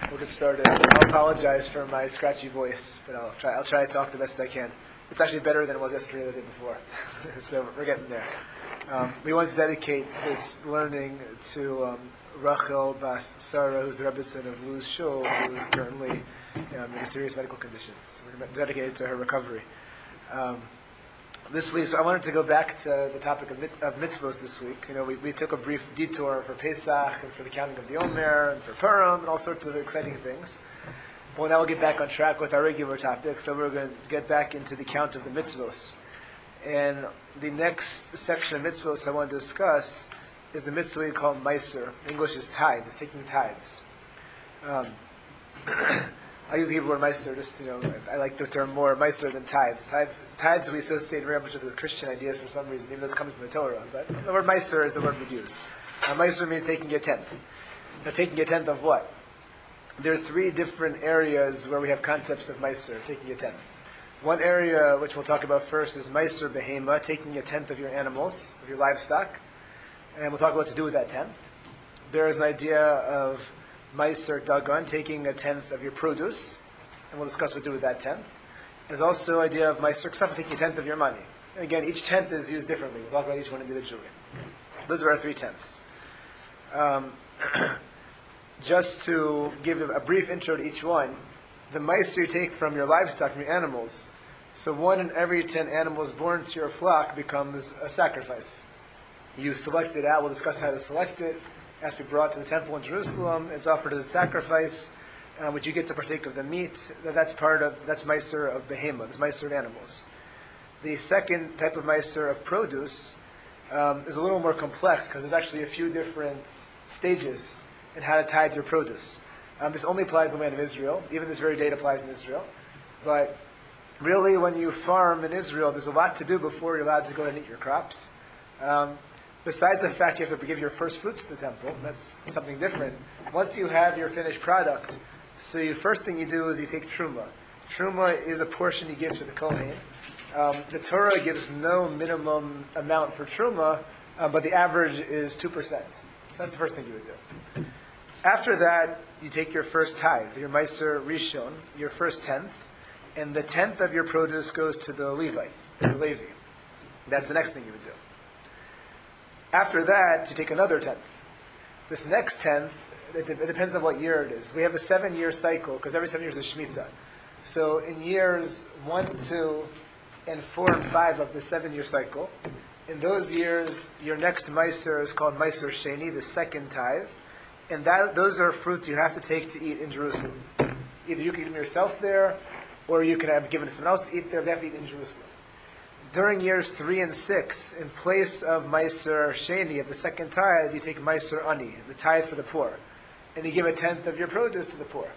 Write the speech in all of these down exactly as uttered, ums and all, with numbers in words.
We'll get started. I'll apologize for my scratchy voice, but I'll try. I'll try to talk the best I can. It's actually better than it was yesterday or the day before, so we're getting there. Um, we want to dedicate this learning to um, Rachel Bas Sarah, who's the Rebbetzin of Luz Shul, who is currently um, in a serious medical condition. So we're going to dedicate it to her recovery. Um, This week, so I wanted to go back to the topic of, mit- of mitzvos this week. You know, we, we took a brief detour for Pesach and for the counting of the Omer and for Purim and all sorts of exciting things. Well, now we'll get back on track with our regular topic, so we're going to get back into the count of the mitzvos. And the next section of mitzvos I want to discuss is the mitzvah we call Meiser. In English is tithes, taking tithes. Um, I usually give the word Meiser, just, you know, I like the term more Meiser than tithes. Tithes, tithes we associate very much with the Christian ideas for some reason, even though it's coming from the Torah. But the word Meiser is the word we use. Now, Meiser means taking a tenth. Now, taking a tenth of what? There are three different areas where we have concepts of Meiser, taking a tenth. One area, which we'll talk about first, is Meiser Behema, taking a tenth of your animals, of your livestock. And we'll talk about what to do with that tenth. There is an idea of Meiser Dagan, taking a tenth of your produce, and we'll discuss what to do with that tenth. There's also the idea of Meiser Ksaf, taking a tenth of your money. And again, each tenth is used differently. We'll talk about each one individually. Those are our three tenths. Um, just to give a brief intro to each one, the Meiser you take from your livestock, from your animals, so one in every ten animals born to your flock becomes a sacrifice. You select it out. We'll discuss how to select it. It has to be brought to the temple in Jerusalem. It's offered as a sacrifice, uh, which you get to partake of the meat. That's part of, that's Meiser of Behema, that's Meiser of animals. The second type of Meiser of produce um, is a little more complex because there's actually a few different stages in how to tithe your produce. Um, this only applies in the land of Israel. Even this very day it applies in Israel. But really, when you farm in Israel, there's a lot to do before you're allowed to go and eat your crops. Um, Besides the fact you have to give your first fruits to the temple, that's something different. Once you have your finished product, so the first thing you do is you take truma. Truma is a portion you give to the Kohen. Um, the Torah gives no minimum amount for truma, uh, but the average is two percent. So that's the first thing you would do. After that, you take your first tithe, your Meiser Rishon, your first tenth, and the tenth of your produce goes to the Levite, to the Levi. That's the next thing you would do. After that, you take another tenth. This next tenth, it, de- it depends on what year it is. We have a seven-year cycle, because every seven years is Shemitah. So in years one, two, and four, and five of the seven-year cycle, in those years, your next Meiser is called Meiser Sheni, the second tithe. And that, those are fruits you have to take to eat in Jerusalem. Either you can eat them yourself there, or you can have given to someone else to eat there. They have to eat in Jerusalem. During years three and six, in place of Meiser Sheni, of the second tithe, you take Meiser Ani, the tithe for the poor. And you give a tenth of your produce to the poor.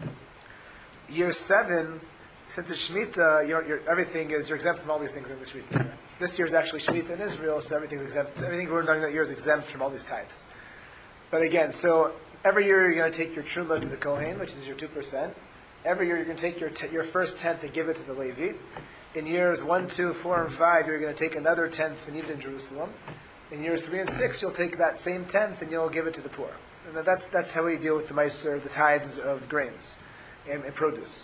Year seven, since it's Shemitah, you're, you're, everything is, you're exempt from all these things in the Shemitah. Right? This year is actually Shemitah in Israel, so everything's exempt. Everything we're doing that year is exempt from all these tithes. But again, so every year you're going to take your Truma to the Kohen, which is your two percent. Every year you're going to take your, t- your first tenth and give it to the Levi. In years one, two, four, and five, you're going to take another tenth and eat it in Jerusalem. In years three and six, you'll take that same tenth and you'll give it to the poor. And that's that's how we deal with the Meiser, the tithes of grains and, and produce.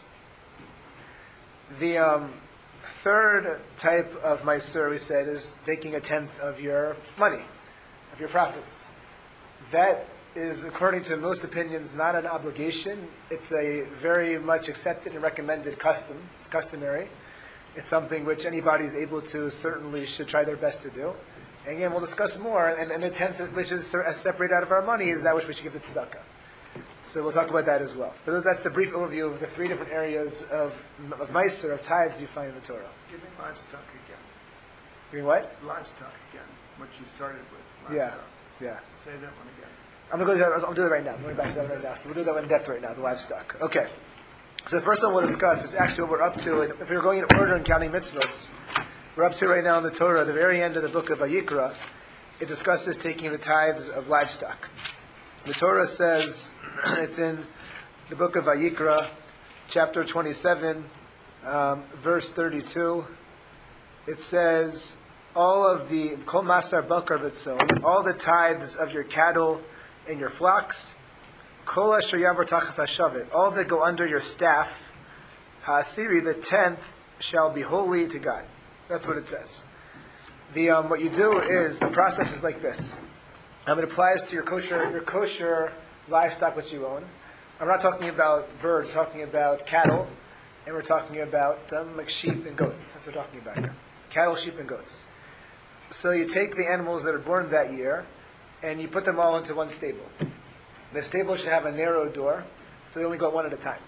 The um, third type of Meiser, we said, is taking a tenth of your money, of your profits. That is, according to most opinions, not an obligation. It's a very much accepted and recommended custom. It's customary. It's something which anybody is able to, certainly should try their best to do. And again, we'll discuss more. And, and the tenth, which is separated out of our money, is that which we should give to tzedakah. So we'll talk about that as well. But those, that's the brief overview of the three different areas of, of Meiser, of tithes you find in the Torah. Giving livestock again. Giving what? Livestock again, what you started with. Yeah, Livestock. yeah. Say that one again. I'm going to go to that, I'll do that right now. I'm going back to that right now. So we'll do that one in depth right now, the livestock. Okay. So the first one we'll discuss is actually what we're up to. If we're going in order in counting mitzvahs, we're up to right now in the Torah, the very end of the book of Vayikra, it discusses taking the tithes of livestock. The Torah says, it's in the book of Vayikra, chapter twenty-seven, um, verse thirty-two. It says, all of the, Kol Masar Bakar V'Tzon, all the tithes of your cattle and your flocks, Kol asher yavar tachas hashavet, all that go under your staff, ha'asiri, the tenth, shall be holy to God. That's what it says. The um, what you do is the process is like this. Um, it applies to your kosher your kosher livestock which you own. I'm not talking about birds. We're talking about cattle, and we're talking about um, like sheep and goats. That's what we're talking about here. Cattle, sheep, and goats. So you take the animals that are born that year, and you put them all into one stable. The stable should have a narrow door, so they only go one at a time.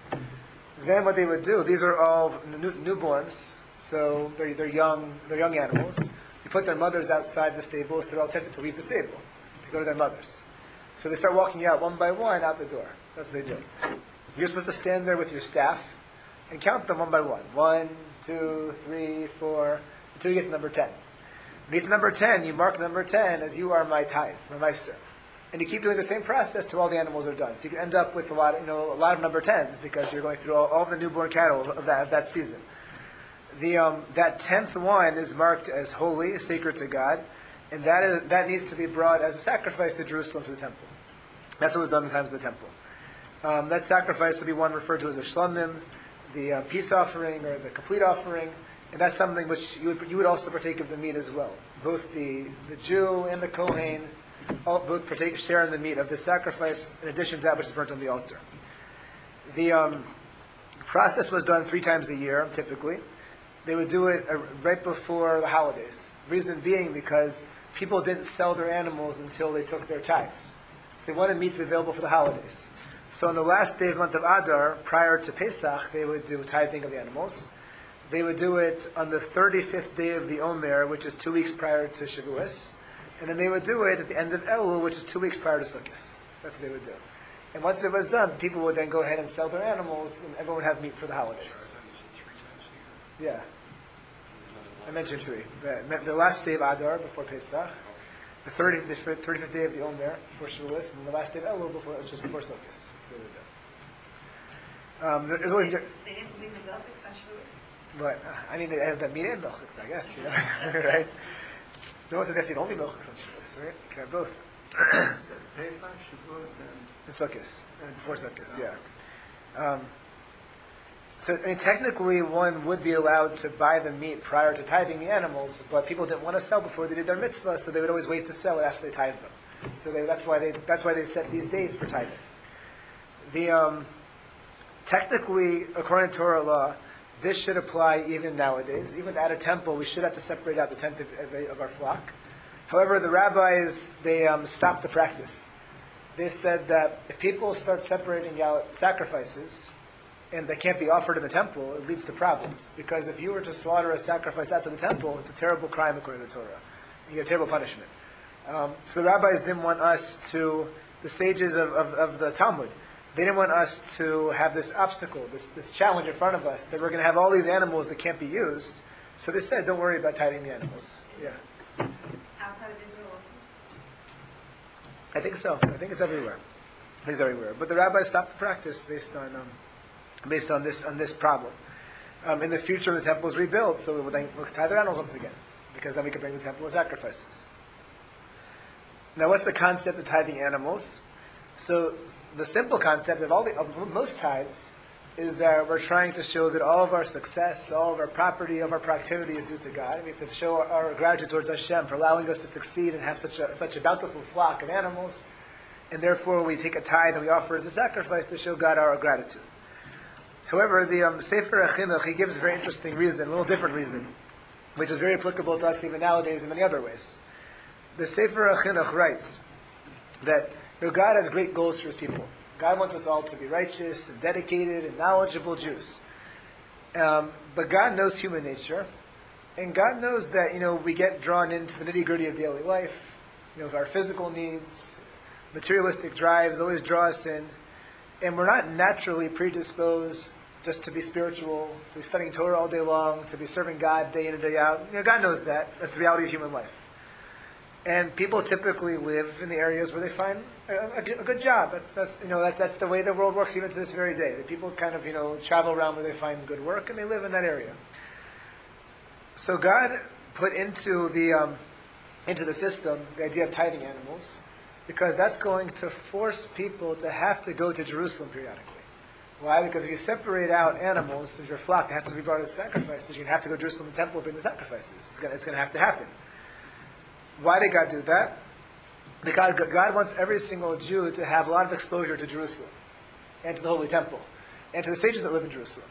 Then what they would do, these are all new, newborns, so they're, they're young they're young animals. You put their mothers outside the stables, they're all tempted to leave the stable, to go to their mothers. So they start walking out one by one out the door. That's what they do. You're supposed to stand there with your staff and count them one by one. One, two, three, four, until you get to number ten. When you get to number ten, you mark number ten as you are my tithe, my meister. And you keep doing the same process till all the animals are done. So you can end up with a lot, you know, a lot of number tens because you're going through all, all the newborn cattle of that, of that season. The um, that tenth one is marked as holy, sacred to God, and that is that needs to be brought as a sacrifice to Jerusalem, to the temple. That's what was done in the times of the temple. Um, that sacrifice would be one referred to as a shlamim, the uh, peace offering or the complete offering, and that's something which you would, you would also partake of the meat as well. Both the, the Jew and the Kohen all, both partake, share in the meat of the sacrifice, in addition to that which is burnt on the altar. The um, process was done three times a year, typically. They would do it uh, right before the holidays. Reason being because people didn't sell their animals until they took their tithes. So they wanted meat to be available for the holidays. So on the last day of the month of Adar, prior to Pesach, they would do tithing of the animals. They would do it on the thirty-fifth day of the Omer, which is two weeks prior to Shavuos. And then they would do it at the end of Elul, which is two weeks prior to Sukkot. That's what they would do. And once it was done, people would then go ahead and sell their animals, and everyone would have meat for the holidays. Yeah. I mentioned three. The, the last day of Adar, before Pesach. The thirtieth, the thirty-fifth day of the Omer, before Shavuos. And the last day of Elul, before, which is before Sukkot. That's what they would do. Um, there's always, They didn't believe in Celtics on Shavuos? but, uh, I mean, they have the meat and milchus, I guess, you know, right? No one says you have to eat only milchus on Shavuos, right? You can have both. Pesach, Shavuos, and And Sukkot. And before Sukkot, yeah. Um, so, I mean, technically, one would be allowed to buy the meat prior to tithing the animals, but people didn't want to sell before they did their mitzvah, so they would always wait to sell it after they tithed them. So they, that's why they that's why they set these dates for tithing. The um, technically, according to Torah law, this should apply even nowadays. Even at a temple, we should have to separate out the tenth of, of our flock. However, the rabbis they um, stopped the practice. They said that if people start separating out sacrifices, and they can't be offered in the temple, it leads to problems. Because if you were to slaughter a sacrifice outside the temple, it's a terrible crime according to the Torah. You get a terrible punishment. Um, so the rabbis didn't want us to, the sages of, of, of the Talmud, they didn't want us to have this obstacle, this, this challenge in front of us, that we're going to have all these animals that can't be used. So they said, don't worry about tithing the animals. Yeah. Outside of Israel also? I think so. I think it's everywhere. I think it's everywhere. But the rabbis stopped the practice based on... Um, based on this on this problem. Um, in the future, the temple is rebuilt, so we'll then we'll tithe our animals once again, because then we can bring the temple as sacrifices. Now, what's the concept of tithing animals? So, the simple concept of all the of most tithes is that we're trying to show that all of our success, all of our property, all of our productivity is due to God. We have to show our, our gratitude towards Hashem for allowing us to succeed and have such a such a bountiful flock of animals, and therefore we take a tithe and we offer as a sacrifice to show God our gratitude. However, the um, Sefer HaChinuch, he gives a very interesting reason, a little different reason, which is very applicable to us even nowadays in many other ways. The Sefer HaChinuch writes that you know, God has great goals for His people. God wants us all to be righteous and dedicated and knowledgeable Jews. Um, but God knows human nature, and God knows that you know we get drawn into the nitty-gritty of daily life. You know, our physical needs, materialistic drives always draw us in. And we're not naturally predisposed just to be spiritual, to be studying Torah all day long, to be serving God day in and day out. You know, God knows that. That's the reality of human life. And people typically live in the areas where they find a, a, a good job. That's that's you know that's that's the way the world works even to this very day. The people kind of you know travel around where they find good work and they live in that area. So God put into the um, into the system the idea of tithing animals, because that's going to force people to have to go to Jerusalem periodically. Why? Because if you separate out animals of your flock that have to be brought as sacrifices, you're going to have to go to Jerusalem and temple and bring the sacrifices. It's going, to, it's going to have to happen. Why did God do that? Because God wants every single Jew to have a lot of exposure to Jerusalem and to the Holy Temple and to the sages that live in Jerusalem.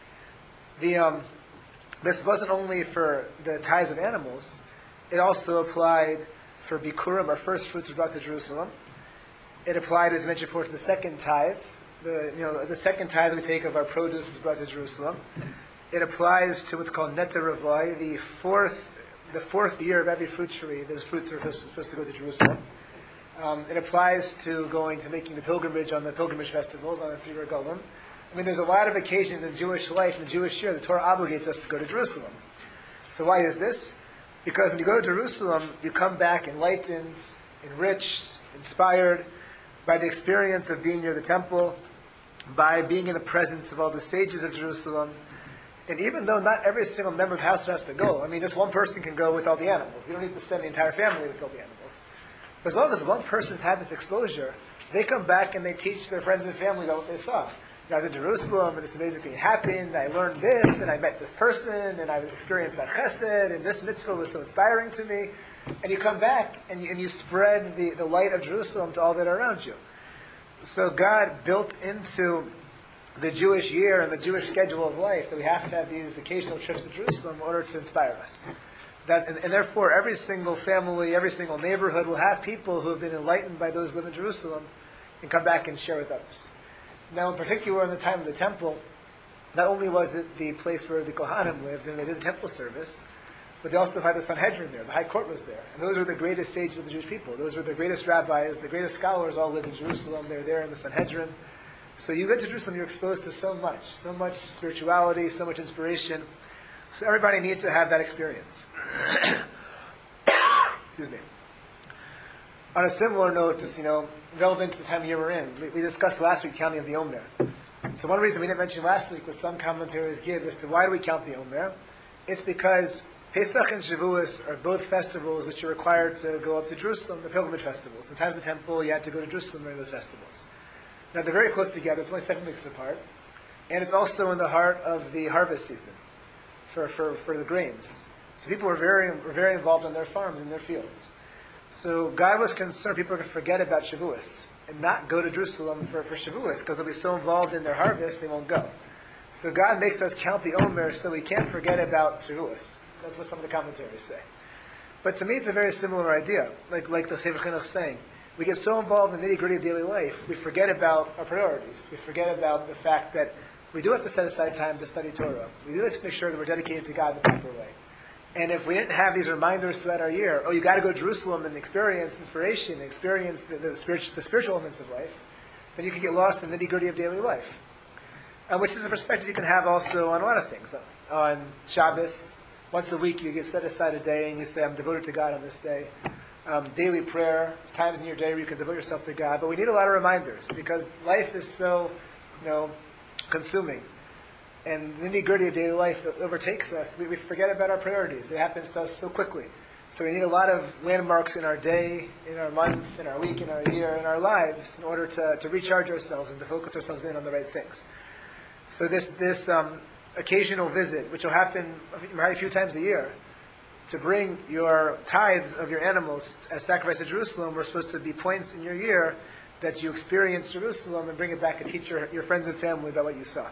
The, um, this wasn't only for the tithes of animals, it also applied for Bikurim, our first fruits were brought to Jerusalem. It applied, as mentioned before, to the second tithe. The, you know, the second tithe we take of our produce is brought to Jerusalem. It applies to what's called Neta Ravai, the fourth, the fourth year of every fruit tree. Those fruits are supposed to go to Jerusalem. Um, it applies to going to making the pilgrimage on the pilgrimage festivals, on the three regalim. I mean, there's a lot of occasions in Jewish life, in the Jewish year, the Torah obligates us to go to Jerusalem. So why is this? Because when you go to Jerusalem, you come back enlightened, enriched, inspired by the experience of being near the temple, by being in the presence of all the sages of Jerusalem. And even though not every single member of the household has to go, I mean, just one person can go with all the animals. You don't need to send the entire family with all the animals. But as long as one person's had this exposure, they come back and they teach their friends and family about what they saw. I was in Jerusalem, and this amazing thing happened, I learned this, and I met this person, and I experienced that chesed, and this mitzvah was so inspiring to me. And you come back, and you, and you spread the, the light of Jerusalem to all that are around you. So God built into the Jewish year and the Jewish schedule of life that we have to have these occasional trips to Jerusalem in order to inspire us. That, and, and therefore, every single family, every single neighborhood will have people who have been enlightened by those who live in Jerusalem and come back and share with others. Now, in particular, in the time of the temple, not only was it the place where the Kohanim lived and they did the temple service, but they also had the Sanhedrin there. The high court was there. And those were the greatest sages of the Jewish people. Those were the greatest rabbis, the greatest scholars all lived in Jerusalem. They were there in the Sanhedrin. So you get to Jerusalem, you're exposed to so much, so much spirituality, so much inspiration. So everybody needs to have that experience. Excuse me. On a similar note, just, you know, relevant to the time of year we're in, we, we discussed last week counting of the Omer. So one reason we didn't mention last week, what some commentaries give, as to why do we count the Omer? It's because Pesach and Shavuos are both festivals which are required to go up to Jerusalem, the pilgrimage festivals. In times of the temple, you had to go to Jerusalem during those festivals. Now they're very close together, it's only seven weeks apart. And it's also in the heart of the harvest season for, for, for the grains. So people were very, were very involved on their farms and their fields. So God was concerned people are going to forget about Shavuos and not go to Jerusalem for, for Shavuos because they'll be so involved in their harvest they won't go. So God makes us count the Omer so we can't forget about Shavuos. That's what some of the commentaries say. But to me it's a very similar idea, like, like the Sefer Chinuch is saying. We get so involved in the nitty-gritty of daily life, we forget about our priorities. We forget about the fact that we do have to set aside time to study Torah. We do have to make sure that we're dedicated to God in the proper way. And if we didn't have these reminders throughout our year, oh, you got to go to Jerusalem and experience inspiration, experience the, the, spiritual, the spiritual elements of life, then you can get lost in the nitty-gritty of daily life. Uh, which is a perspective you can have also on a lot of things. On Shabbos, once a week you get set aside a day and you say, I'm devoted to God on this day. Um, daily prayer, there's times in your day where you can devote yourself to God. But we need a lot of reminders because life is so, you know, consuming. And the nitty-gritty of daily life overtakes us. We, we forget about our priorities. It happens to us so quickly. So we need a lot of landmarks in our day, in our month, in our week, in our year, in our lives in order to, to recharge ourselves and to focus ourselves in on the right things. So this, this um, occasional visit, which will happen a few times a year, to bring your tithes of your animals as sacrifice to Jerusalem, were supposed to be points in your year that you experience Jerusalem and bring it back and teach your, your friends and family about what you saw.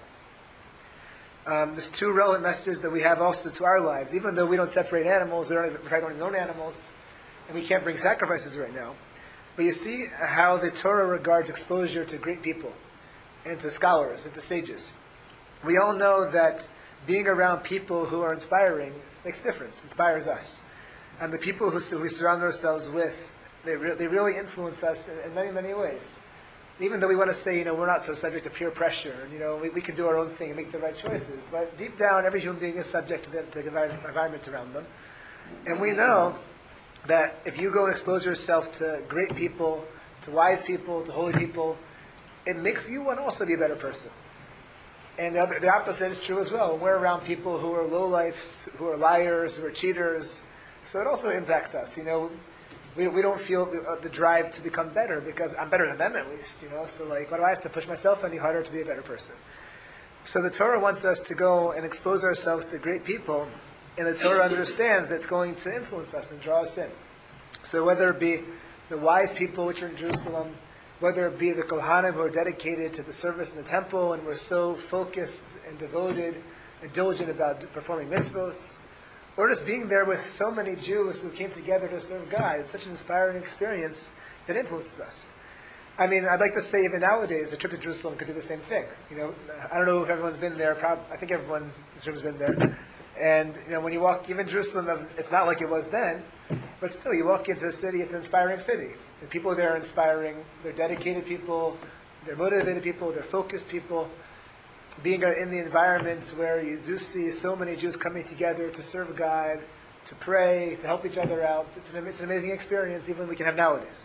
Um, there's two relevant messages that we have also to our lives. Even though we don't separate animals, we don't even, we don't even own animals, and we can't bring sacrifices right now. But you see how the Torah regards exposure to great people, and to scholars, and to sages. We all know that being around people who are inspiring makes a difference, inspires us. And the people who, who we surround ourselves with, they, re- they really influence us in, in many, many ways. Even though we want to say, you know, we're not so subject to peer pressure, and, you know, we, we can do our own thing and make the right choices. But deep down, every human being is subject to the, to the environment around them. And we know that if you go and expose yourself to great people, to wise people, to holy people, it makes you want to also be a better person. And the, other, the opposite is true as well. When we're around people who are lowlifes, who are liars, who are cheaters, so it also impacts us. You know, we, we don't feel the, uh, the drive to become better because I'm better than them at least, you know. So like, why do I have to push myself any harder to be a better person? So the Torah wants us to go and expose ourselves to great people, and the Torah understands that it's going to influence us and draw us in. So whether it be the wise people which are in Jerusalem, whether it be the Kohanim who are dedicated to the service in the temple and were so focused and devoted and diligent about performing mitzvos, or just being there with so many Jews who came together to serve God. It's such an inspiring experience that influences us. I mean, I'd like to say even nowadays, a trip to Jerusalem could do the same thing. You know, I don't know if everyone's been there. Prob- I think everyone in this room has been there. And you know, when you walk, even Jerusalem, it's not like it was then, but still, you walk into a city. It's an inspiring city. The people there are inspiring. They're dedicated people. They're motivated people. They're focused people. Being in the environment where you do see so many Jews coming together to serve God, to pray, to help each other out, it's an, it's an amazing experience, even we can have nowadays.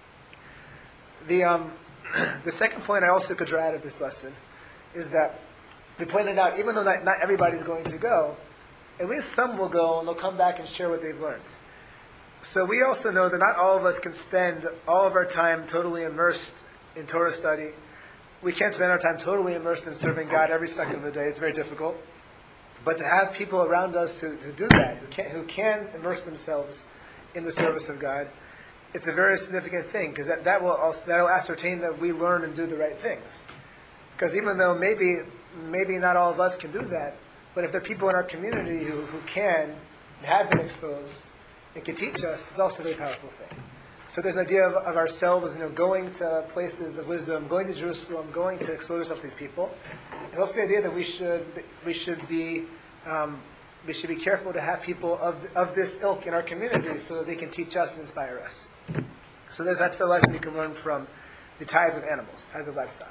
The um, the second point I also could draw out of this lesson is that we pointed out, even though not, not everybody's going to go, at least some will go and they'll come back and share what they've learned. So we also know that not all of us can spend all of our time totally immersed in Torah study. We can't spend our time totally immersed in serving God every second of the day. It's very difficult. But to have people around us who, who do that, who can, who can immerse themselves in the service of God, it's a very significant thing, because that, that will also, that will ascertain that we learn and do the right things. Because even though maybe maybe not all of us can do that, but if there are people in our community who, who can, and have been exposed, and can teach us, it's also a very powerful thing. So there's an idea of, of ourselves, you know, going to places of wisdom, going to Jerusalem, going to expose ourselves to these people. And also the idea that we should we should be um, we should be careful to have people of of this ilk in our community, so that they can teach us and inspire us. So that's, that's the lesson you can learn from the tithes of animals, tithes of livestock.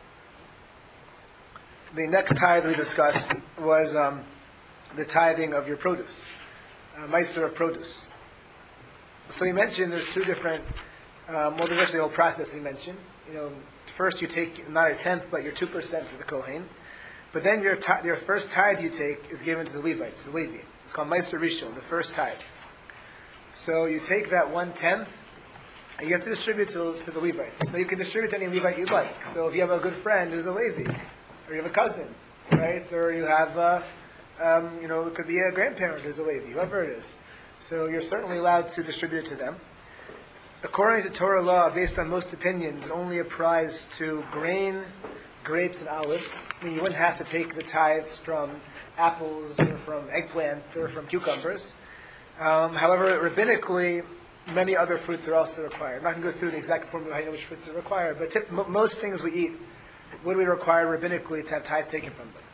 The next tithe we discussed was um, the tithing of your produce, uh, meiser of produce. So we mentioned there's two different, um, well, there's actually a whole process we mentioned. You know, first you take not a tenth, but your two percent for the Kohen. But then your t- your first tithe you take is given to the Levites, the Levi. It's called Meiser Rishon, the first tithe. So you take that one-tenth, and you have to distribute to, to the Levites. Now you can distribute to any Levite you like. So if you have a good friend who's a Levi, or you have a cousin, right? Or you have, uh, um, you know, it could be a grandparent who's a Levi, whoever it is. So you're certainly allowed to distribute it to them. According to Torah law, based on most opinions, it only applies to grain, grapes, and olives. I mean, you wouldn't have to take the tithes from apples or from eggplant or from cucumbers. Um, however, rabbinically, many other fruits are also required. I'm not going to go through the exact formula how you know which fruits are required, but tip, m- most things we eat would we require rabbinically to have tithe taken from them.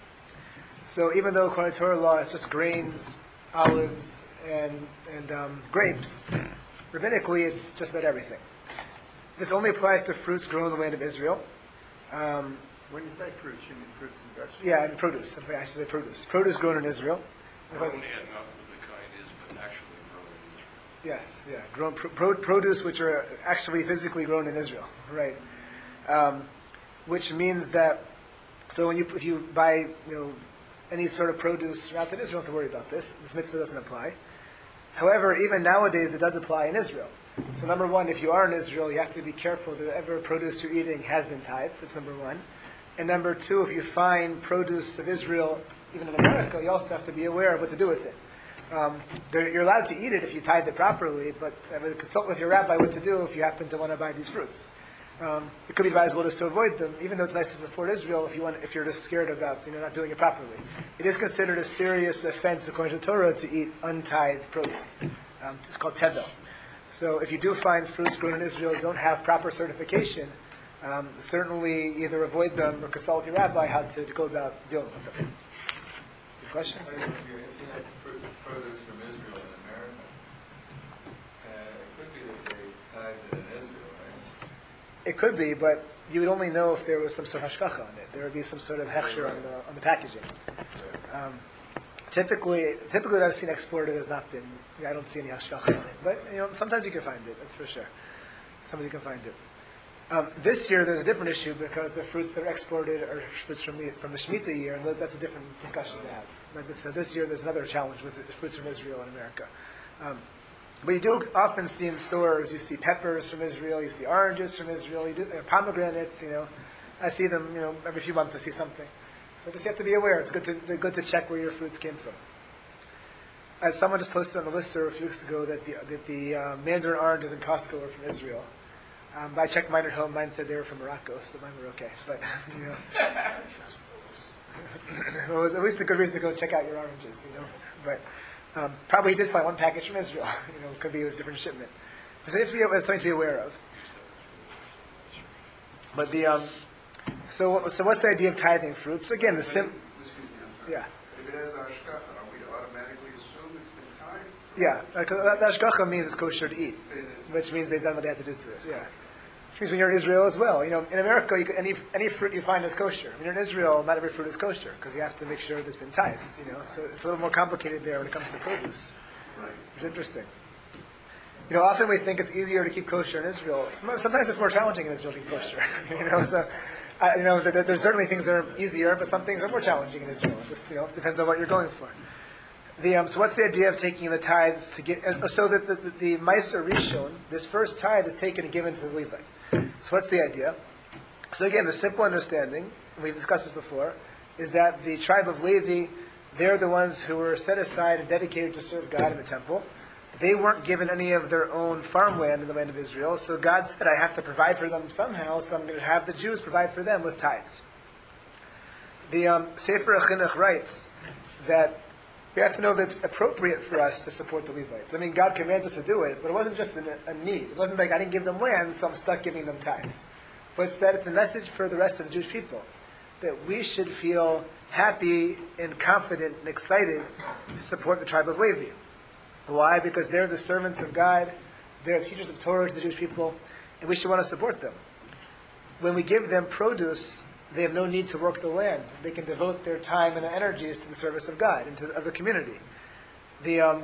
So even though according to Torah law it's just grains, olives, and and um, grapes, rabbinically it's just about everything. This only applies to fruits grown in the land of Israel. Um, When you say fruits, you mean fruits and vegetables? yeah, and produce. I should say produce. Produce grown in Israel. Grown in, not what the kind is, but actually grown in Israel. Yes, yeah, grown pro- pro- produce which are actually physically grown in Israel, right? Um, which means that, so when you if you buy, you know, any sort of produce from outside Israel, you don't have to worry about this. This mitzvah doesn't apply. However, even nowadays it does apply in Israel. So number one, if you are in Israel, you have to be careful that whatever produce you're eating has been tithed. That's number one. And number two, if you find produce of Israel, even in America, you also have to be aware of what to do with it. Um, you're allowed to eat it if you tithe it properly, but uh, consult with your rabbi what to do if you happen to want to buy these fruits. Um, it could be advisable just to avoid them, even though it's nice to support Israel if you want, if you're just scared about you know not doing it properly. It is considered a serious offense according to the Torah to eat untithed produce. Um, it's called tevel. So if you do find fruits grown in Israel that don't have proper certification, um, certainly either avoid them or consult with your rabbi how to, to go about dealing with them. Good question? If you had fruit, produce from Israel in America, uh, it could be that they tithed it in Israel, right? It could be, but you would only know if there was some sort of hashgacha on it. There would be some sort of hechsher on the on the packaging. Um, typically, typically what I've seen exported has not been. I don't see any hashgacha on it, but you know sometimes you can find it. That's for sure. Sometimes you can find it. Um, this year there's a different issue because the fruits that are exported are fruits from the from the Shemitah year, and those, that's a different discussion to have. Like this, uh, this year there's another challenge with the fruits from Israel and America. Um, But you do often see in stores, you see peppers from Israel, you see oranges from Israel, you do, uh, pomegranates, you know. I see them, you know, every few months I see something. So just you have to be aware. It's good to good to check where your fruits came from. As someone just posted on the listserv a few weeks ago that the that the uh, mandarin oranges in Costco were from Israel. Um, but I checked mine at home. Mine said they were from Morocco, so mine were okay. But you know, well, it was at least a good reason to go check out your oranges, you know. But um, probably he did find one package from Israel. You know, it could be it was a different shipment. So it's something to be aware of. But the um, so so what's the idea of tithing fruits? Again, the sim. Excuse me, I'm sorry. Yeah. If it has ashkacha, are we to automatically assume it's been tied? Yeah, because the ashgacha means it's kosher to eat, which means they've done what they have to do to it. Yeah, which means when you're in Israel as well. You know, in America, you can, any any fruit you find is kosher. When you're in Israel, not every fruit is kosher because you have to make sure that it's been tithed. You know, so it's a little more complicated there when it comes to produce. Right. Which is interesting. You know, often we think it's easier to keep kosher in Israel. Sometimes it's more challenging in Israel to keep kosher. You know, so uh, you know, there, there's certainly things that are easier, but some things are more challenging in Israel. It just, you know, it depends on what you're going for. The, um, so what's the idea of taking the tithes to get? Uh, so that the, the, the Meiser Rishon, this first tithe is taken and given to the Levite. So what's the idea? So again, the simple understanding, and we've discussed this before, is that the tribe of Levi, they're the ones who were set aside and dedicated to serve God in the temple. They weren't given any of their own farmland in the land of Israel, so God said, I have to provide for them somehow, so I'm going to have the Jews provide for them with tithes. The um, Sefer HaChinuch writes that we have to know that it's appropriate for us to support the Levites. I mean, God commands us to do it, but it wasn't just a, a need. It wasn't like I didn't give them land, so I'm stuck giving them tithes. But it's that it's a message for the rest of the Jewish people, that we should feel happy and confident and excited to support the tribe of Levi. Why? Because they're the servants of God, they're the teachers of Torah to the Jewish people, and we should want to support them. When we give them produce, they have no need to work the land. They can devote their time and their energies to the service of God and to the, of the community. The um,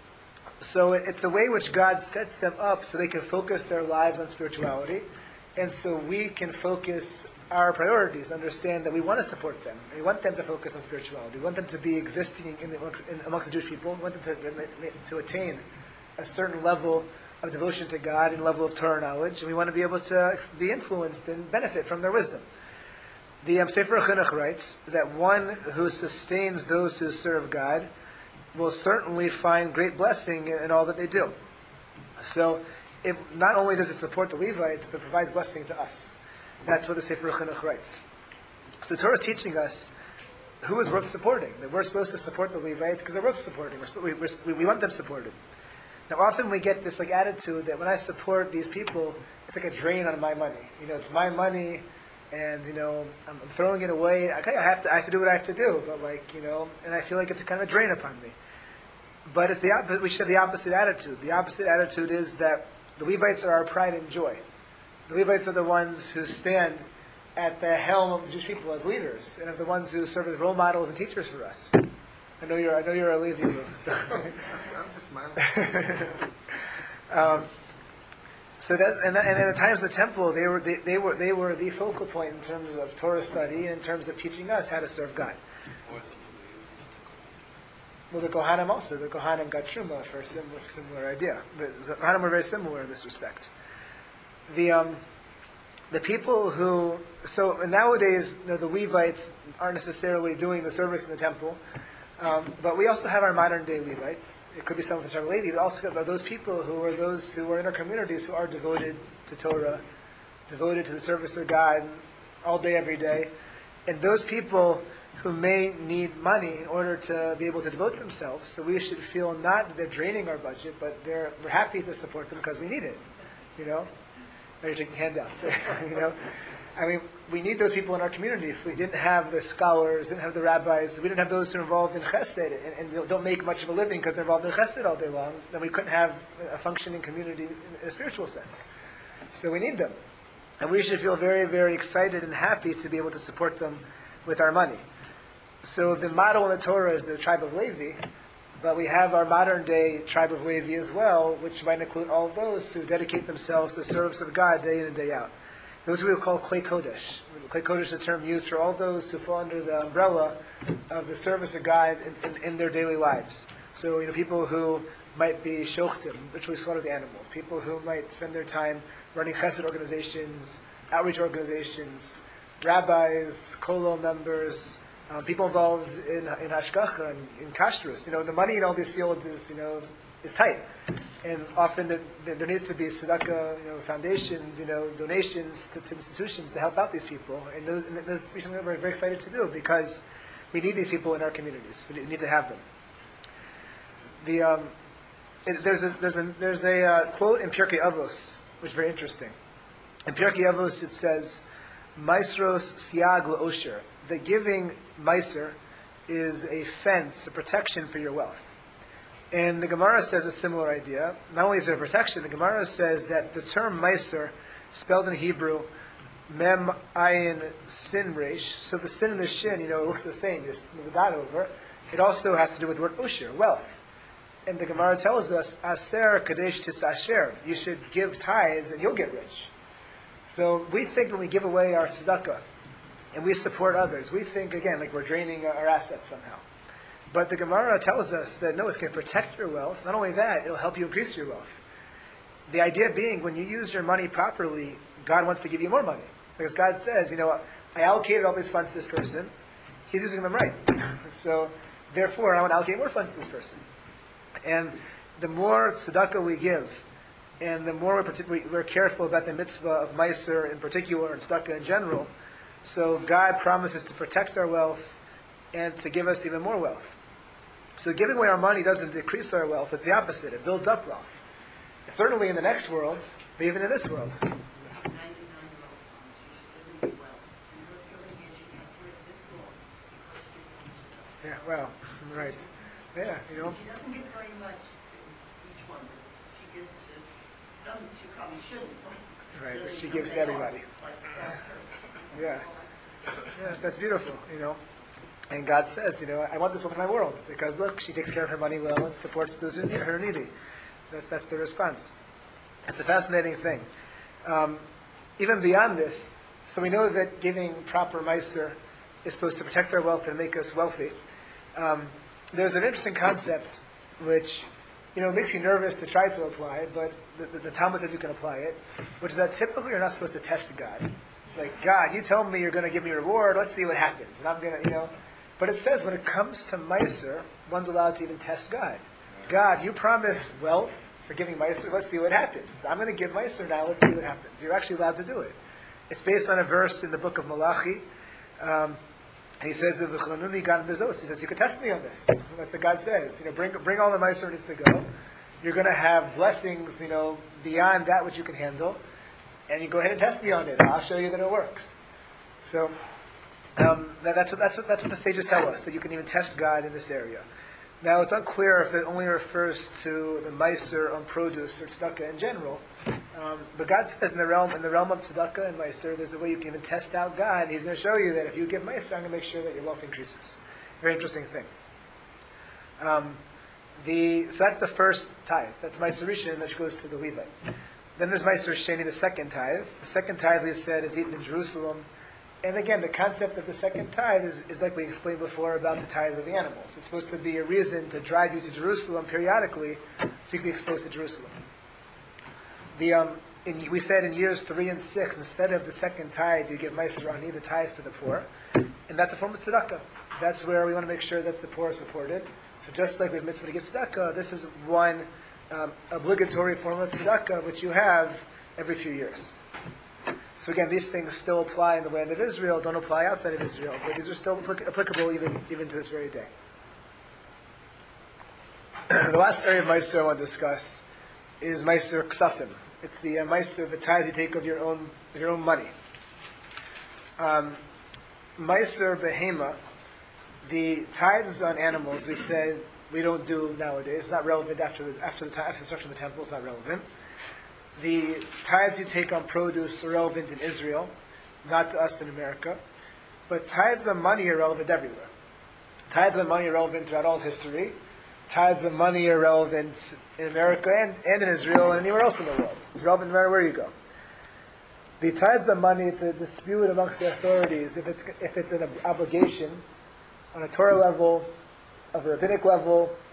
so it's a way which God sets them up so they can focus their lives on spirituality, and so we can focus our priorities and understand that we want to support them. We want them to focus on spirituality. We want them to be existing in the, in, amongst the Jewish people. We want them to, to attain a certain level of devotion to God and level of Torah knowledge, and we want to be able to be influenced and benefit from their wisdom. The um, Sefer HaChinuch writes that one who sustains those who serve God will certainly find great blessing in, in all that they do. So, if, not only does it support the Levites, but provides blessing to us. That's what the Sefer HaChinuch writes. So the Torah is teaching us who is worth supporting. That we're supposed to support the Levites because they're worth supporting. We're, we, we want them supported. Now, often we get this like attitude that when I support these people, it's like a drain on my money. You know, it's my money, and you know, I'm, I'm throwing it away. Okay, I have to, I have to do what I have to do, but like you know, and I feel like it's kind of a drain upon me. But it's the opposite. We should have the opposite attitude. The opposite attitude is that the Levites are our pride and joy. The Levites are the ones who stand at the helm of the Jewish people as leaders, and are the ones who serve as role models and teachers for us. I know you're. I know you're a Levi. So. I'm just smiling. um, so that, and, that, and at the times of the temple, they were they, they were they were the focal point in terms of Torah study and in terms of teaching us how to serve God. Well, the Kohanim also. The Kohanim got Truma for a similar, similar idea. But the Kohanim were very similar in this respect. The um, the people who so nowadays you know, the Levites aren't necessarily doing the service in the temple, um, but we also have our modern day Levites. It could be someone from Sarah Levi, but also about those people who are those who are in our communities who are devoted to Torah, devoted to the service of God all day, every day, and those people who may need money in order to be able to devote themselves. So we should feel not that they're draining our budget, but they're we're happy to support them because we need it. You know. Or you're taking handouts, you know. I mean, we need those people in our community. If we didn't have the scholars, didn't have the rabbis, we didn't have those who are involved in chesed and, and don't make much of a living because they're involved in chesed all day long, then we couldn't have a functioning community in a spiritual sense. So we need them. And we should feel very, very excited and happy to be able to support them with our money. So the model in the Torah is the tribe of Levi, but we have our modern day tribe of Levi as well, which might include all of those who dedicate themselves to the service of God day in and day out. Those we would call Klei Kodesh. Klei Kodesh is a term used for all those who fall under the umbrella of the service of God in, in, in their daily lives. So, you know, people who might be shochtim, ritually slaughtered animals, people who might spend their time running chesed organizations, outreach organizations, rabbis, kolo members, um, people involved in in hashgacha and in kashrus. You know, the money in all these fields is you know is tight, and often there, there needs to be tzedakah, you know, foundations, you know, donations to, to institutions to help out these people, and those, and those is something we're very excited to do because we need these people in our communities. We need to have them. The um, it, there's a there's a there's a uh, quote in Pirkei Avos which is very interesting. In Pirkei Avos it says, "Maisros siag leosher." The giving meiser is a fence, a protection for your wealth. And the Gemara says a similar idea. Not only is it a protection, the Gemara says that the term meiser, spelled in Hebrew, mem ayin sin resh. So the sin and the shin, you know, it looks the same. You just move the dot over. It also has to do with the word usher, wealth. And the Gemara tells us, aser kadesh tisasher. You should give tithes and you'll get rich. So we think when we give away our tzedakah and we support others, we think, again, like we're draining our assets somehow. But the Gemara tells us that no, it's going to protect your wealth. Not only that, it'll help you increase your wealth. The idea being, when you use your money properly, God wants to give you more money. Because God says, you know, I allocated all these funds to this person. He's using them right. So, therefore, I want to allocate more funds to this person. And the more tzedakah we give, and the more we're, partic- we're careful about the mitzvah of meiser in particular, and tzedakah in general, so God promises to protect our wealth and to give us even more wealth. So giving away our money doesn't decrease our wealth, it's the opposite. It builds up wealth. Certainly in the next world, but even in this world. Yeah, well, right. Yeah, you know. She doesn't give very much to each one, but she gives to some, she probably shouldn't. Right, but she gives to everybody. Yeah. Yeah, that's beautiful, you know. And God says, you know, I want this woman in my world because look, she takes care of her money well and supports those who are needy. That's that's the response. It's a fascinating thing. Um, even beyond this, so we know that giving proper meiser is supposed to protect our wealth and make us wealthy. Um, there's an interesting concept which, you know, makes you nervous to try to apply it, but the, the, the Talmud says you can apply it, which is that typically you're not supposed to test God. Like, God, you told me you're going to give me a reward, let's see what happens. And I'm going to, you know. But it says when it comes to meiser, one's allowed to even test God. God, you promised wealth for giving meiser, let's see what happens. I'm going to give meiser now, let's see what happens. You're actually allowed to do it. It's based on a verse in the book of Malachi. Um, and he says, he says, you can test me on this. That's what God says. You know, bring bring all the meiser needs to go. You're going to have blessings, you know, beyond that which you can handle. And you go ahead and test me on it. I'll show you that it works. So um, that, that's what that's what that's what the sages tell us, that you can even test God in this area. Now it's unclear if it only refers to the meiser on produce or tzedakah in general. Um, but God says in the realm in the realm of tzedakah and meiser, there's a way you can even test out God. He's going to show you that if you give meiser, I'm going to make sure that your wealth increases. Very interesting thing. Um, the so that's the first tithe. That's meiser rishon, that goes to the Levite. Then there's Meiser Sheni, the second tithe. The second tithe, we said, is eaten in Jerusalem. And again, the concept of the second tithe is, is like we explained before about the tithes of the animals. It's supposed to be a reason to drive you to Jerusalem periodically so you can be exposed to Jerusalem. The um, in, we said in years three and six, instead of the second tithe, you give Meiser Ani, the tithe for the poor. And that's a form of tzedakah. That's where we want to make sure that the poor are supported. So just like we have mitzvah to give tzedakah, this is one Um, obligatory form of tzedakah, which you have every few years. So again, these things still apply in the land of Israel, don't apply outside of Israel, but these are still applic- applicable even, even to this very day. The last area of Meiser I want to discuss is Meiser Ksafim. It's the uh, Meiser, the tithes you take of your own of your own money. Um, Meiser Behema, the tithes on animals, we said, we don't do nowadays. It's not relevant after the after the, after the destruction of the temple. It's not relevant. The tithes you take on produce are relevant in Israel, not to us in America. But tithes on money are relevant everywhere. Tithes on money are relevant throughout all history. Tithes on money are relevant in America and, and in Israel and anywhere else in the world. It's relevant no matter where you go. The tithes on money, it's a dispute amongst the authorities if it's if it's an obligation on a Torah level, of a rabbinic level,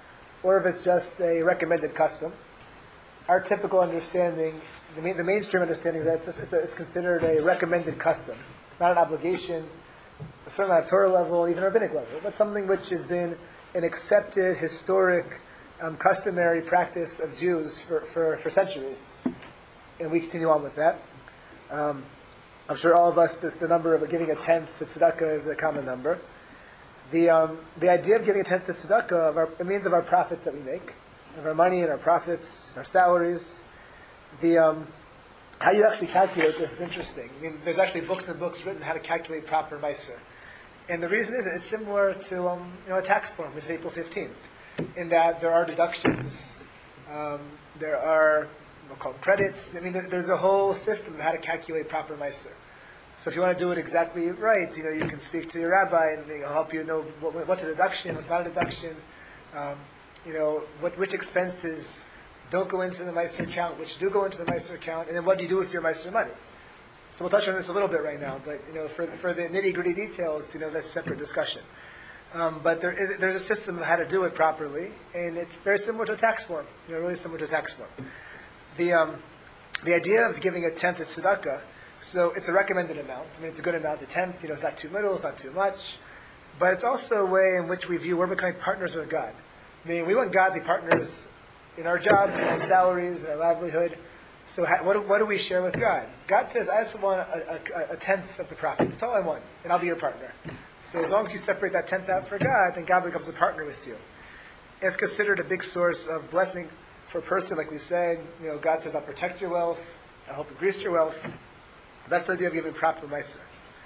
or if it's just a recommended custom. Our typical understanding, the, main, the mainstream understanding is that it's, just, it's, a, it's considered a recommended custom, not an obligation, certainly not a Torah level, even a rabbinic level, but something which has been an accepted, historic, um, customary practice of Jews for, for, for centuries. And we continue on with that. Um, I'm sure all of us, this, the number of giving a tenth to tzedakah is a common number. The um, the idea of giving a tenth to tzedakah, of our, it means of our profits that we make, of our money and our profits, our salaries. The um, how you actually calculate this is interesting. I mean, there's actually books and books written how to calculate proper meiser. And the reason is it's similar to um, you know, a tax form, which is April fifteenth, in that there are deductions, um, there are what's called credits. I mean, there, there's a whole system of how to calculate proper meiser. So if you want to do it exactly right, you know, you can speak to your rabbi and he'll help you know what, what's a deduction, what's not a deduction. Um, you know, what which expenses don't go into the meiser account, which do go into the meiser account, and then what do you do with your meiser money? So we'll touch on this a little bit right now, but you know, for the, for the nitty gritty details, you know, that's a separate discussion. Um, but there is there's a system of how to do it properly, and it's very similar to a tax form. You know, really similar to a tax form. The um, the idea of giving a tenth of tzedakah, so it's a recommended amount. I mean, it's a good amount. A tenth, you know, it's not too little, it's not too much, but it's also a way in which we view we're becoming partners with God. I mean, we want God to be partners in our jobs, in our salaries, in our livelihood. So how, what, do, what do we share with God? God says, I just want a, a, a tenth of the profit. That's all I want, and I'll be your partner. So as long as you separate that tenth out for God, then God becomes a partner with you. And it's considered a big source of blessing for a person, like we said. You know, God says, I'll protect your wealth, I'll help increase your wealth. That's the idea of giving proper meiser.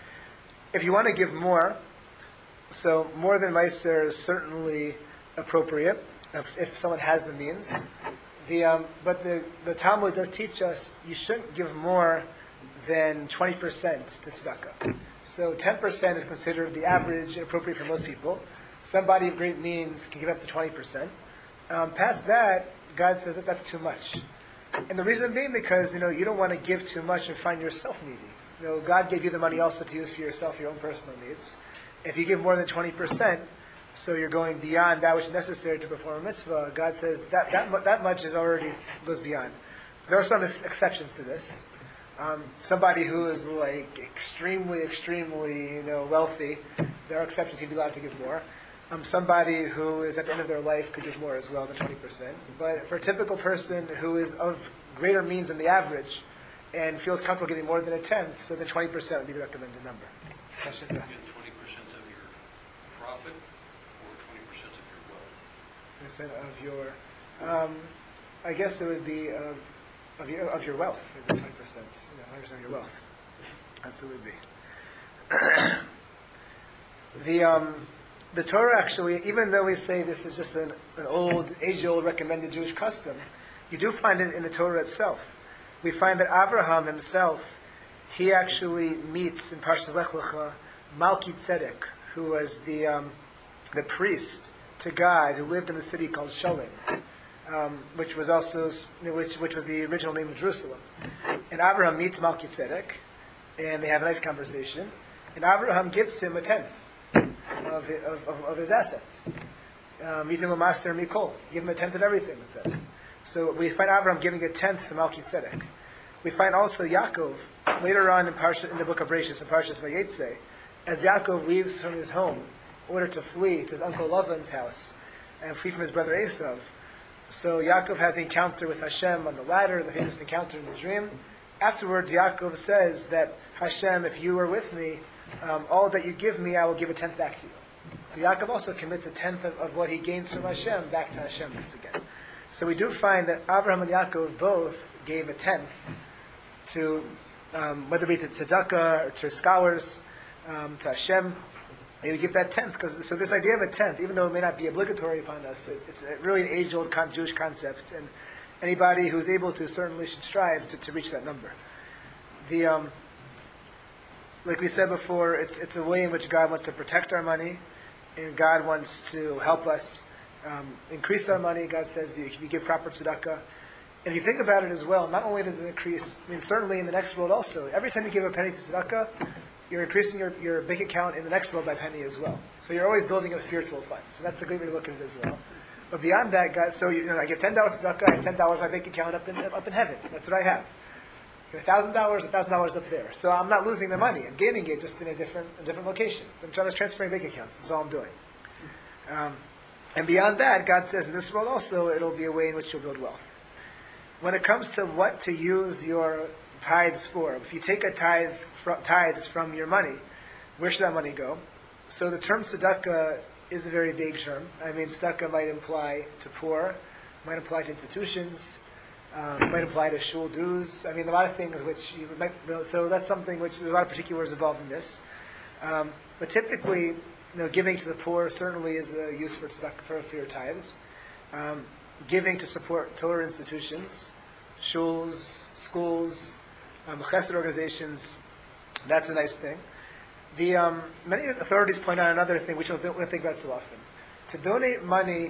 If you want to give more, so more than meiser is certainly appropriate if, if someone has the means. The, um, but the, the Talmud does teach us you shouldn't give more than twenty percent to tzedakah. So ten percent is considered the average and appropriate for most people. Somebody of great means can give up to twenty percent. Um, past that, God says that that's too much. And the reason being because, you know, you don't want to give too much and find yourself needy. You know, God gave you the money also to use for yourself, your own personal needs. If you give more than twenty percent, so you're going beyond that which is necessary to perform a mitzvah, God says that that, that much is already goes beyond. There are some ex- exceptions to this. Um, somebody who is like extremely, extremely, you know, wealthy, there are exceptions. He'd be allowed to give more. Um, somebody who is at the end of their life could give more as well than twenty percent. But for a typical person who is of greater means than the average and feels comfortable giving more than a tenth, so then twenty percent would be the recommended number. Question? You get twenty percent of your profit or twenty percent of your wealth? Instead of your, um, I guess it would be of of your of your wealth, twenty percent, you know, one hundred percent of your wealth. That's what it would be. the um, the Torah actually, even though we say this is just an, an old, age-old recommended Jewish custom, you do find it in the Torah itself. We find that Avraham himself, he actually meets in Parshas Lech Lecha Malki Tzedek, who was the um, the priest to God who lived in the city called Shalem, um, which was also which which was the original name of Jerusalem. And Abraham meets Malki Tzedek, and they have a nice conversation. And Abraham gives him a tenth of of, of, of his assets. Mitin l'maser mikol, give him a tenth of everything. It says. So we find Abraham giving a tenth to Malki Tzedek. We find also Yaakov later on in Parsha, in the book of Bereshis, in Parshas Vayetze, as Yaakov leaves from his home in order to flee to his uncle Lavan's house and flee from his brother Esav. So Yaakov has the encounter with Hashem on the ladder, the famous encounter in the dream. Afterwards, Yaakov says that, Hashem, if you are with me, um, all that you give me, I will give a tenth back to you. So Yaakov also commits a tenth of, of what he gains from Hashem back to Hashem once again. So we do find that Abraham and Yaakov both gave a tenth to, um, whether it be to tzedakah or to scholars, um, to Hashem. They would give that tenth. Because so this idea of a tenth, even though it may not be obligatory upon us, it, it's a really an age-old con- Jewish concept, and anybody who's able to certainly should strive to, to reach that number. The um, like we said before, it's it's a way in which God wants to protect our money, and God wants to help us um, increase our money. God says if you give proper tzedakah. And if you think about it as well, not only does it increase, I mean, certainly in the next world also, every time you give a penny to tzedakah, you're increasing your, your bank account in the next world by penny as well. So you're always building a spiritual fund. So that's a good way to look at it as well. But beyond that, God, so you know, I give ten dollars tzedakah, I have ten dollars in my bank account up in up in heaven. That's what I have. A thousand dollars, a thousand dollars up there. So I'm not losing the money. I'm gaining it just in a different a different location. I'm trying to transferring bank accounts. That's all I'm doing. Um, and beyond that, God says in this world also, it'll be a way in which you'll build wealth. When it comes to what to use your tithes for, if you take a tithe fr- tithes from your money, where should that money go? So the term tzedakah is a very vague term. I mean, tzedakah might imply to poor, might apply to institutions, um, might apply to shul dues. I mean, a lot of things which you might. So that's something which there's a lot of particulars involved in this. Um, but typically, you know, giving to the poor certainly is a use for tzedakah for, for your tithes. Um, giving to support Torah institutions, shuls, schools, um, chesed organizations. That's a nice thing. The um, many authorities point out another thing which we don't think about so often. To donate money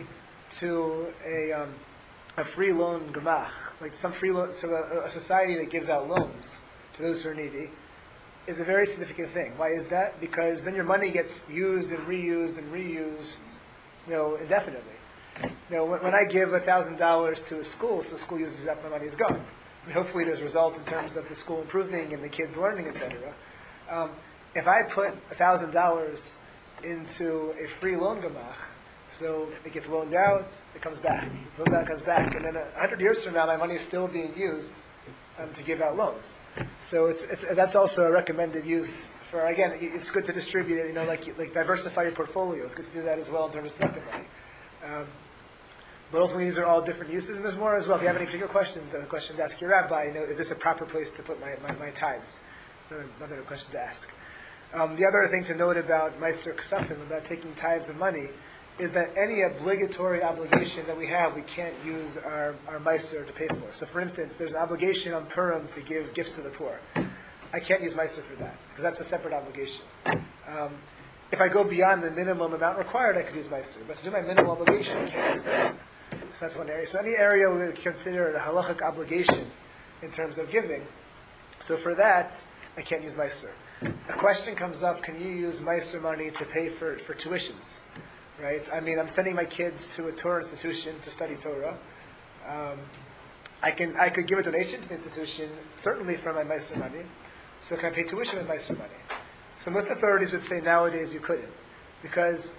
to a um, a free loan gemach, like some free loan, so a, a society that gives out loans to those who are needy, is a very significant thing. Why is that? Because then your money gets used and reused and reused, you know, indefinitely. You know, when, when I give a thousand dollars to a school, so the school uses it up, my money is gone. I mean, hopefully, there's results in terms of the school improving and the kids learning, et cetera. Um, If I put a thousand dollars into a free loan gemach, so it gets loaned out, it comes back, it's loaned out, it comes back, and then a hundred years from now, my money is still being used um, to give out loans. So it's, it's that's also a recommended use for. Again, it's good to distribute it. You know, like like diversify your portfolio. It's good to do that as well in terms of tzedakah money. Um, but ultimately, these are all different uses, and there's more as well. If you have any particular questions, a question to ask your rabbi. You know, is this a proper place to put my my, my tithes? Another, another question to ask. Um, the other thing to note about Meiser Ksafim, about taking tithes of money, is that any obligatory obligation that we have, we can't use our, our Meiser to pay for. So for instance, there's an obligation on Purim to give gifts to the poor. I can't use Meiser for that, because that's a separate obligation. Um, if I go beyond the minimum amount required, I could use Meiser. But to do my minimum obligation, I can't use Meiser. So that's one area. So any area we would consider a halachic obligation in terms of giving. So for that, I can't use Meiser. A question comes up, can you use Meiser money to pay for, for tuitions? Right? I mean, I'm sending my kids to a Torah institution to study Torah. Um, I can I could give a donation to the institution, certainly from my Meiser money. So can I pay tuition with Meiser money? So most authorities would say nowadays you couldn't. Because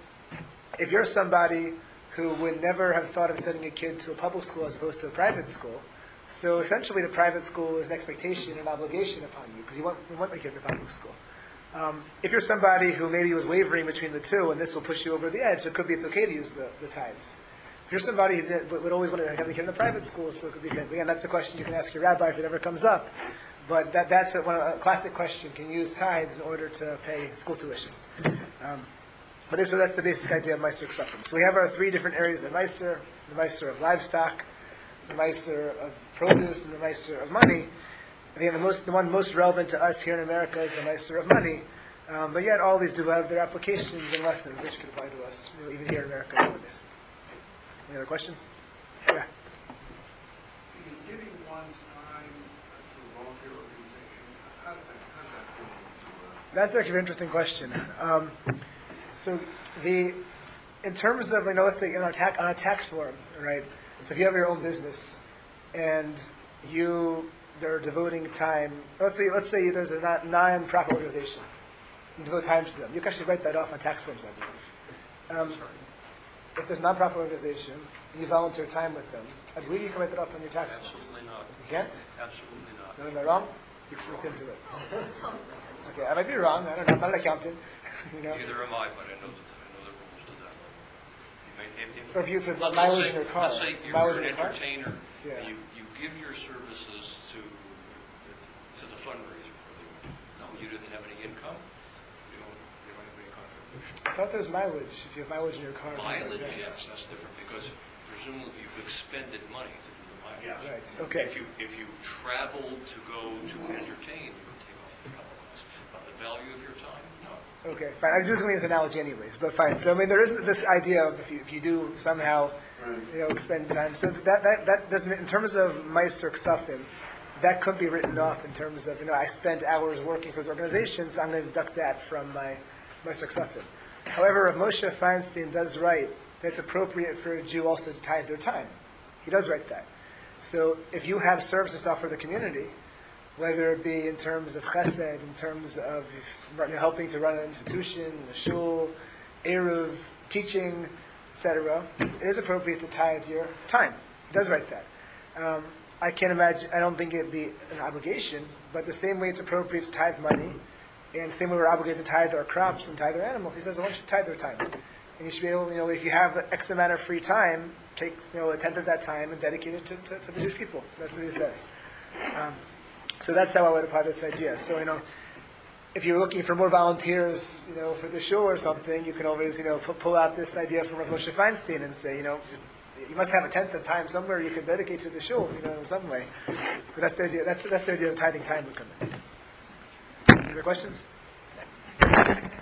if you're somebody who would never have thought of sending a kid to a public school as opposed to a private school, so essentially the private school is an expectation and obligation upon you, because you want, you want to get to public school. Um, if you're somebody who maybe was wavering between the two, and this will push you over the edge, it could be it's okay to use the, the tithes. If you're somebody who did, would always want to have a kid in a private school, so it could be, again, that's the question you can ask your rabbi if it ever comes up. But that, that's a, one, a classic question, can you use tithes in order to pay school tuitions? Um, but this, so that's the basic idea of Meiser Ksafim. So we have our three different areas of Meiser, the Meiser of livestock, the Meiser of produce, and the Meiser of money. I think the most, the one most relevant to us here in America is the Meiser of money. Um, but yet all these do have their applications and lessons which could apply to us, you know, even here in America nowadays. Any other questions? Yeah. Because giving one's time to a volunteer organization, how does that, how does that fit into, uh, That's actually an interesting question. Um, so the, in terms of, you know, let's say in our tax, on a tax form, right? So if you have your own business and you are devoting time, let's say let's say there's a non- non-profit organization, you devote time to them. You can actually write that off on tax forms, I believe. Um, if there's a non-profit organization and you volunteer time with them, I believe you can write that off on your tax forms. Absolutely not. You can't? Absolutely not. No, am I wrong? You've looked into it. Okay, I might be wrong. I don't know. I'm not an accountant. You know. Neither am I, but I know that, I know the rules to that. You may have to. Or if you put Let- mileage let's in your say- car. Let's say you're Mileage an in your car? entertainer, Yeah. and you, you give your services to, to the fundraiser for the, no, you didn't have any income, you don't, you don't have any contribution. I thought there was mileage. If you have mileage in your car. things like Mileage, that. yes, that's different, because presumably you've expended money to do the mileage. Yeah. Right. Okay. If you, if you travel to go to entertain, you would take off the travel costs. But the value of your time, no. Okay, fine. I was just going to use an analogy anyways, but fine. So, I mean, there isn't this idea of if you, if you do somehow, you know, spend time. So that, that, that doesn't, in terms of Meiser Ksafim, that could be written off in terms of, you know, I spent hours working for those organizations, so I'm going to deduct that from my Meiser Ksafim. However, if Moshe Feinstein does write that it's appropriate for a Jew also to tithe their time. He does write that. So if you have service and stuff for the community, whether it be in terms of chesed, in terms of helping to run an institution, a shul, eruv, teaching, et cetera, it is appropriate to tithe your time. He does write that. Um, I can't imagine, I don't think it'd be an obligation, but the same way it's appropriate to tithe money, and the same way we're obligated to tithe our crops and tithe our animals, he says, I want you to tithe their time. And you should be able, you know, if you have X amount of free time, take, you know, a tenth of that time and dedicate it to, to, to the Jewish people. That's what he says. Um, so that's how I would apply this idea. So, you know, if you're looking for more volunteers, you know, for the shul or something, you can always, you know, pu- pull out this idea from Rav Moshe Feinstein and say, you know, you must have a tenth of time somewhere you can dedicate to the shul, you know, in some way. But that's the idea. That's, that's the idea of tithing time would come in. Any other questions?